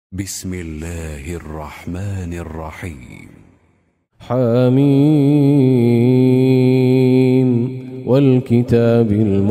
بسم الله الرحمن الرحيم. حميم والكتاب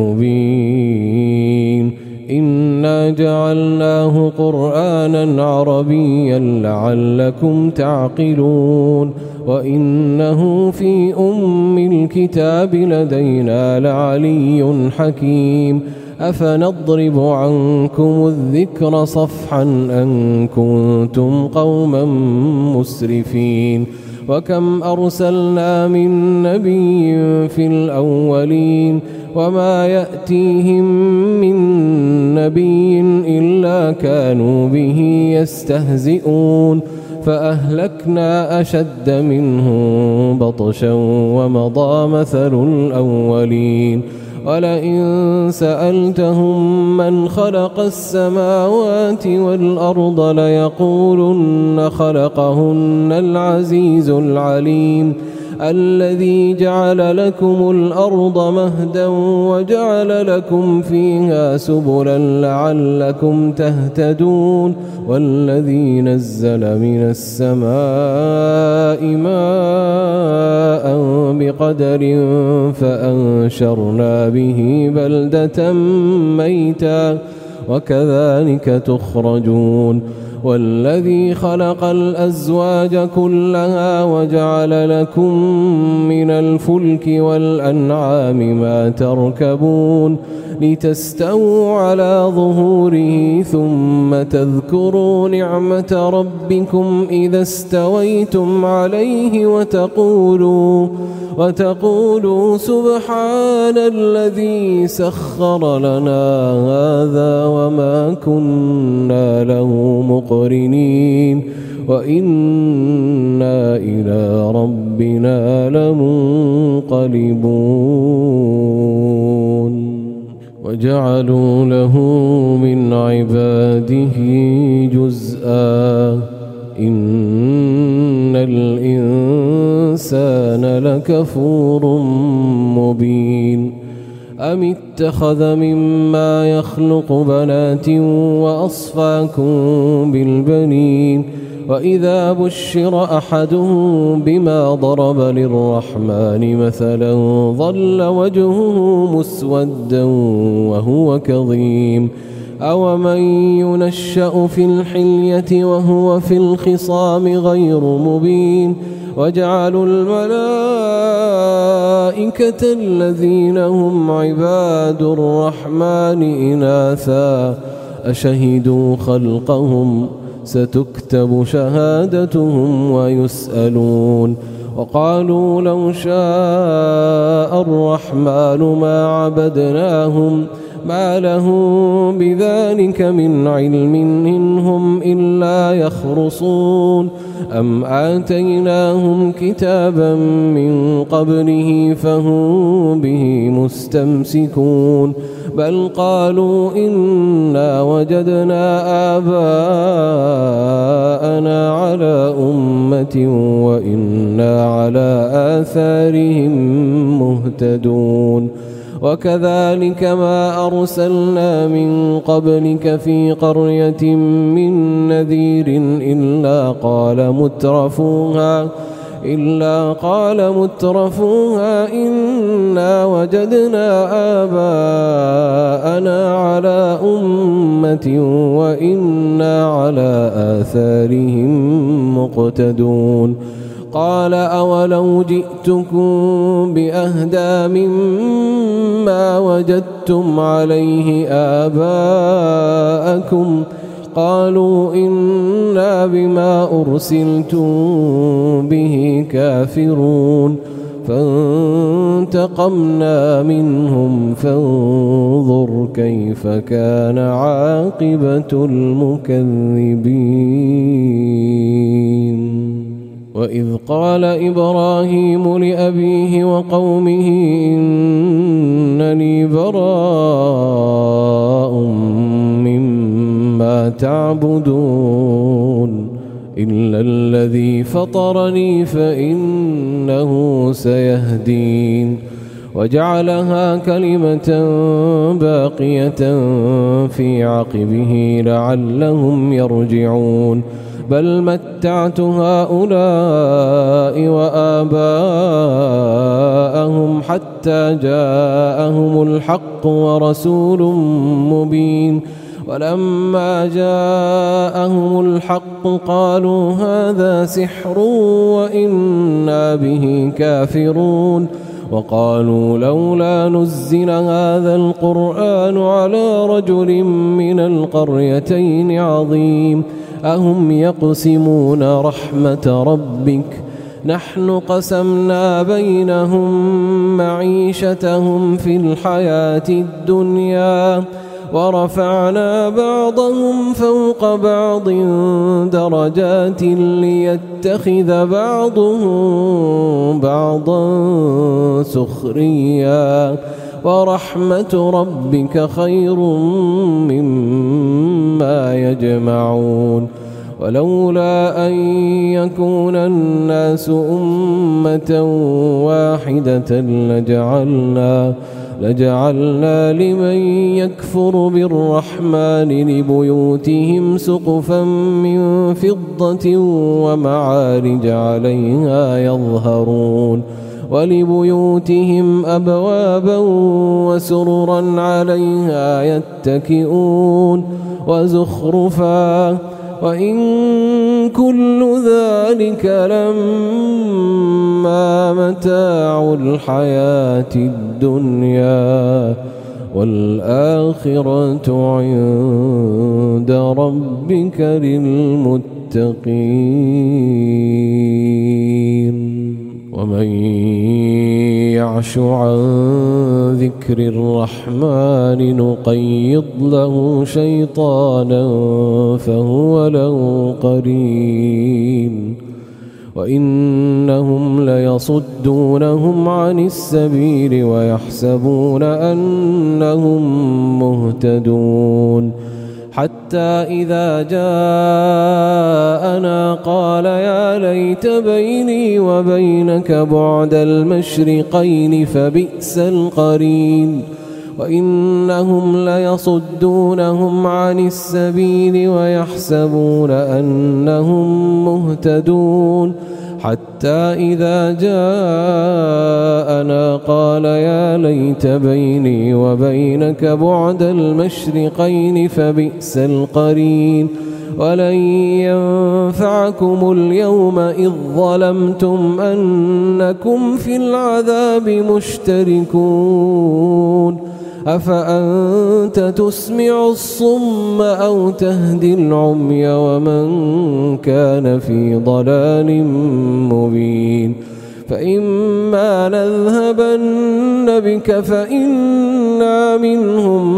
المبين إنا جعلناه قرآنا عربيا لعلكم تعقلون وإنه في أم الكتاب لدينا لعلي حكيم أفنضرب عنكم الذكر صفحا أن كنتم قوما مسرفين وكم أرسلنا من نبي في الأولين وما يأتيهم من نبي إلا كانوا به يستهزئون فأهلكنا أشد منهم بطشا ومضى مثل الأولين ولئن سألتهم من خلق السماوات والأرض ليقولن خلقهن العزيز العليم الذي جعل لكم الأرض مهدا وجعل لكم فيها سبلا لعلكم تهتدون والذي نزل من السماء ماء بقدر فأنشرنا به بلدة ميتا وكذلك تخرجون والذي خلق الأزواج كلها وجعل لكم من الفلك والأنعام ما تركبون لتستووا على ظهوره ثم تذكروا نعمة ربكم إذا استويتم عليه وتقولوا سبحان الذي سخر لنا هذا وما كنا له مقرنين وإنا إلى ربنا لمنقلبون وجعلوا له من عباده جزءا إن الإنسان لكفور مبين أم اتخذ مما يخلق بنات وأصفاكم بالبنين وإذا بشر أحدهم بما ضرب للرحمن مثلا ظل وجهه مسودا وهو كظيم أومن ينشأ في الحلية وهو في الخصام غير مبين وجعلوا الملائكة الذين هم عباد الرحمن إناثا أشهدوا خلقهم ستكتب شهادتهم ويسألون وقالوا لو شاء الرحمن ما عبدناهم ما لهم بذلك من علم إن هم إلا يخرصون أم آتيناهم كتابا من قبله فهم به مستمسكون بل قالوا إنا وجدنا آباءنا على أمة وإنا على آثارهم مهتدون وكذلك ما أرسلنا من قبلك في قرية من نذير إلا قال مترفوها إنا وجدنا آباءنا على أمة وإنا على آثارهم مقتدون قال أولو جئتكم بأهدى مما وجدتم عليه آباءكم قالوا إنا بما أرسلتم به كافرون فانتقمنا منهم فانظر كيف كان عاقبة المكذبين وإذ قال إبراهيم لأبيه وقومه إنني براء مما تعبدون إلا الذي فطرني فإنه سيهدين وجعلها كلمة باقية في عقبه لعلهم يرجعون بل متعت هؤلاء وآباءهم حتى جاءهم الحق ورسول مبين ولما جاءهم الحق قالوا هذا سحر وإنا به كافرون وقالوا لولا نزل هذا القرآن على رجل من القريتين عظيم أهم يقسمون رحمة ربك نحن قسمنا بينهم معيشتهم في الحياة الدنيا ورفعنا بعضهم فوق بعض درجات ليتخذ بعضهم بعضا سخريا ورحمة ربك خير مما يجمعون ولولا أن يكون الناس أمة واحدة لجعلنا لمن يكفر بالرحمن لبيوتهم سقفا من فضة ومعارج عليها يظهرون ولبيوتهم أبوابا وسررا عليها يتكئون وزخرفا وإن كل ذلك لما متاع الحياة الدنيا والآخرة عند ربك للمتقين ومن يعش عن ذكر الرحمن نقيض له شيطانا فهو له قرين وإنهم ليصدونهم عن السبيل ويحسبون أنهم مهتدون حتى إذا جاءنا قال يا ليت بيني وبينك بعد المشرقين فبئس القرين وإنهم ليصدونهم عن السبيل ويحسبون أنهم مهتدون حتى إذا جاءنا قال يا ليت بيني وبينك بعد المشرقين فبئس القرين ولن ينفعكم اليوم إذ ظلمتم أنكم في العذاب مشتركون أفأنت تسمع الصم أو تهدي العمي ومن كان في ضلال مبين فإما نذهبن بك فإنا منهم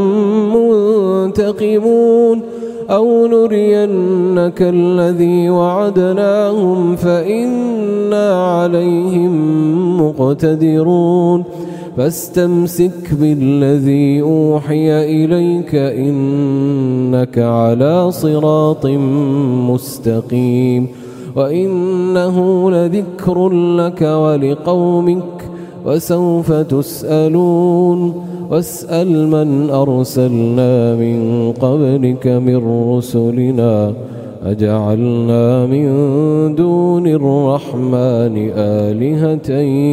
منتقمون أو نرينك الذي وعدناهم فإنا عليهم مقتدرون فاستمسك بالذي أوحي إليك إنك على صراط مستقيم وإنه لذكر لك ولقومك وسوف تسألون واسأل من أرسلنا من قبلك من رسلنا أجعلنا من دون الرحمن آلهة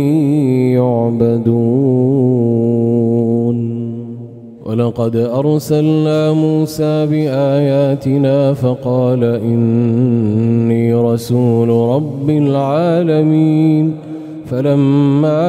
يعبدون ولقد أرسلنا موسى بآياتنا فقال إني رسول رب العالمين فلما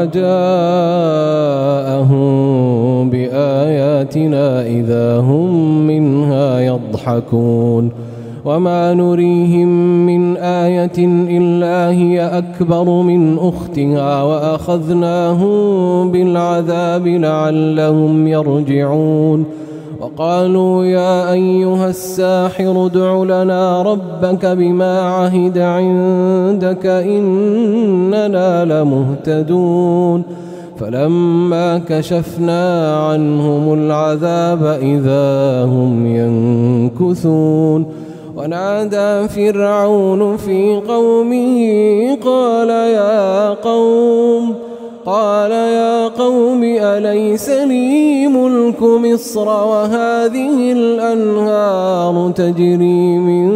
جاءهم بآياتنا إذا هم منها يضحكون وما نريهم من آية إلا هي أكبر من أختها وأخذناهم بالعذاب لعلهم يرجعون وقالوا يا أيها الساحر ادع لنا ربك بما عهد عندك إننا لمهتدون فلما كشفنا عنهم العذاب إذا هم ينكثون ونادى فرعون في قومه قال يا قوم أليس لي ملك مصر وهذه الأنهار تجري من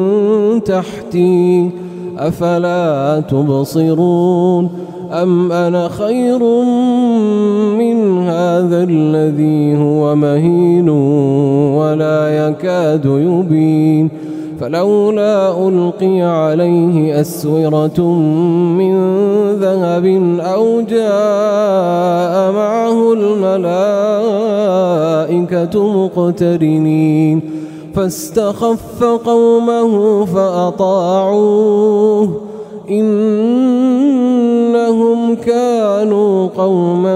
تحتي أفلا تبصرون أم أنا خير من هذا الذي هو مهين ولا يكاد يبين فلولا ألقي عليه أسورة من ذهب أو جاء معه الملائكة مقترنين فاستخف قومه فأطاعوه إنهم كانوا قوما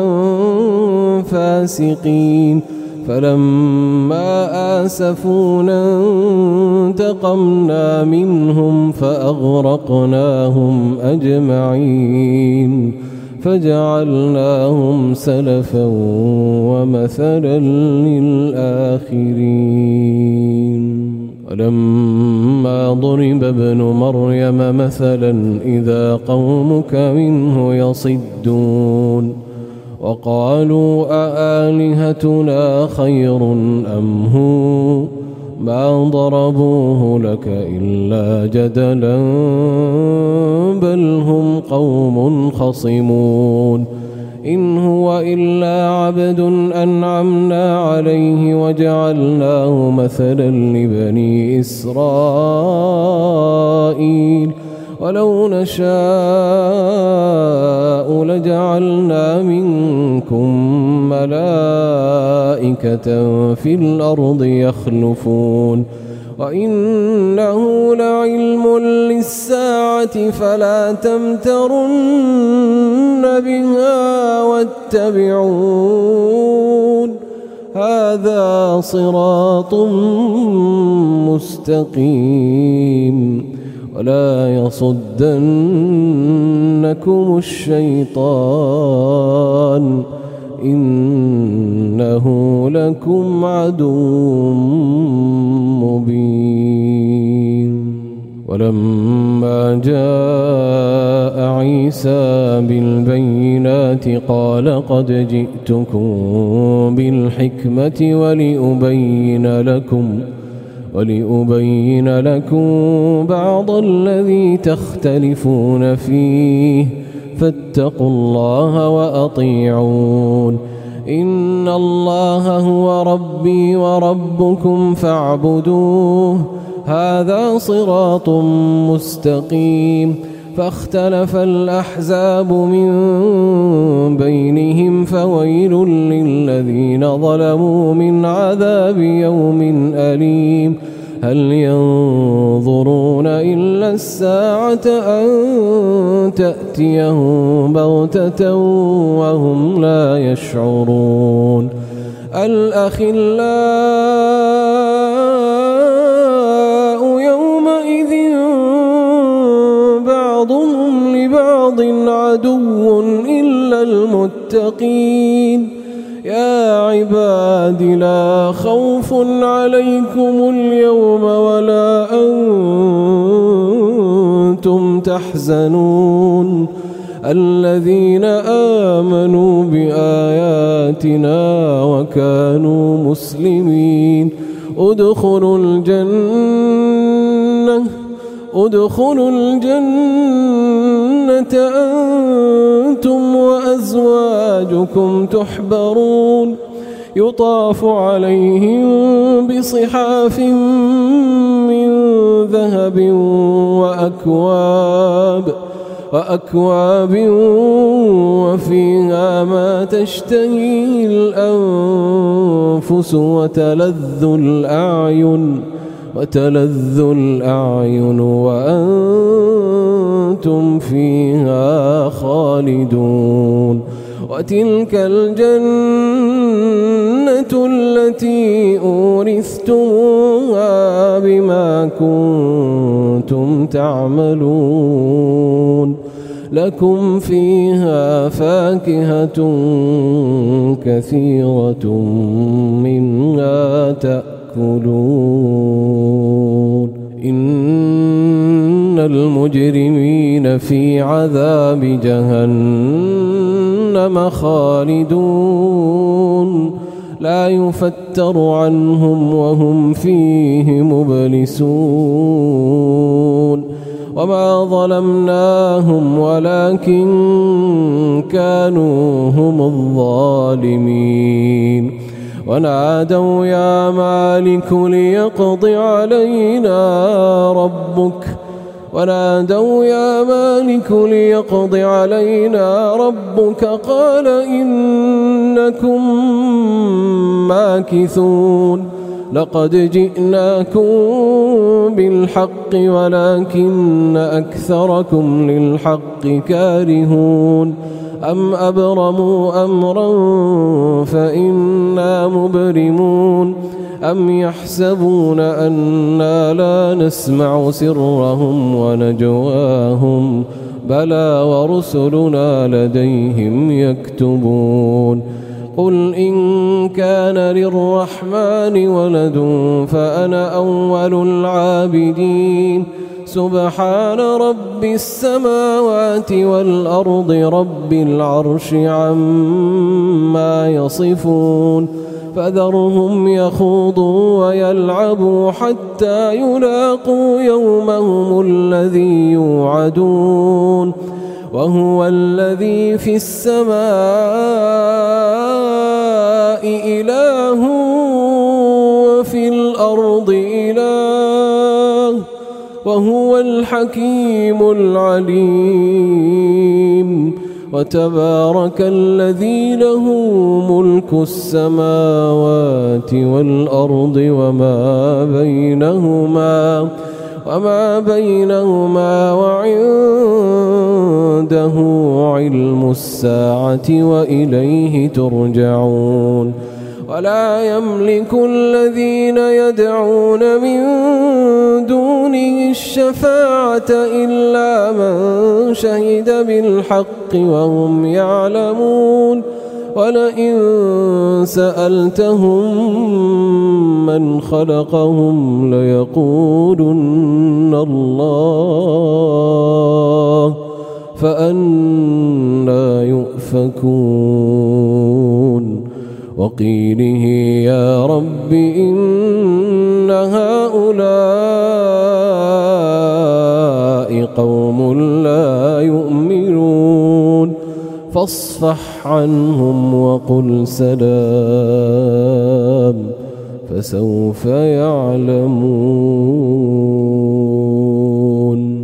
فاسقين فلما آسفونا انتقمنا منهم فأغرقناهم أجمعين فجعلناهم سلفا ومثلا للآخرين ولما ضرب ابن مريم مثلا إذا قومك منه يصدون وقالوا أآلهتنا خير أم هو ما ضربوه لك إلا جدلا بل هم قوم خصمون إن هو إلا عبد أنعمنا عليه وجعلناه مثلا لبني إسرائيل ولو نشاء لجعلنا منكم ملائكة في الأرض يخلفون وإنه لعلم للساعة فلا تمترن بها واتبعون هذا صراط مستقيم ولا يصدنكم الشيطان إنه لكم عدو مبين ولما جاء عيسى بالبينات قال قد جئتكم بالحكمة ولأبين لكم بعض الذي تختلفون فيه فاتقوا الله وأطيعون إن الله هو ربي وربكم فاعبدوه هذا صراط مستقيم فاختلف الأحزاب من بينهم فويل للذين ظلموا من عذاب يوم أليم هل ينظرون إلا الساعة أن تأتيهم بغتة وهم لا يشعرون الأخلاء يومئذ بعضهم لبعض عدو إلا المتقين يا عباد لا خوف عليكم اليوم ولا أنتم تحزنون الذين آمنوا بآياتنا وكانوا مسلمين ادخلوا الجنة أنتم وأزواجكم تحبرون يطاف عليهم بصحاف من ذهب وأكواب وفيها ما تشتهي الأنفس وتلذ الأعين وأنتم فيها خالدون وتلك الجنة التي أورثتموها بما كنتم تعملون لكم فيها فاكهة كثيرة منها تأكلون إن المجرمين في عذاب جهنم خالدون لا يفتر عنهم وهم فيه مبلسون وما ظلمناهم ولكن كانوا هم الظالمين ونادوا يا مالك ليقض علينا ربك قال إنكم ماكثون لقد جئناكم بالحق ولكن أكثركم للحق كارهون أم أبرموا أمرا فإنا مبرمون أم يحسبون أنا لا نسمع سرهم ونجواهم بلى ورسلنا لديهم يكتبون قل إن كان للرحمن ولد فأنا أول العابدين سبحان رب السماوات والأرض رب العرش عما يصفون فذرهم يخوضوا ويلعبوا حتى يلاقوا يومهم الذي يوعدون وهو الذي في السماء إله وفي الأرض إله وهو الحكيم العليم وتبارك الذي له ملك السماوات والأرض وما بينهما وعنده علم الساعة وإليه ترجعون ولا يملك الذين يدعون من دونه الشفاعة إلا من شهد بالحق وهم يعلمون ولئن سألتهم من خلقهم ليقولن الله فأنى يؤفكون وقيله يا رب إن هؤلاء قوم لا يؤمنون فاصفح عنهم وقل سلام فسوف يعلمون.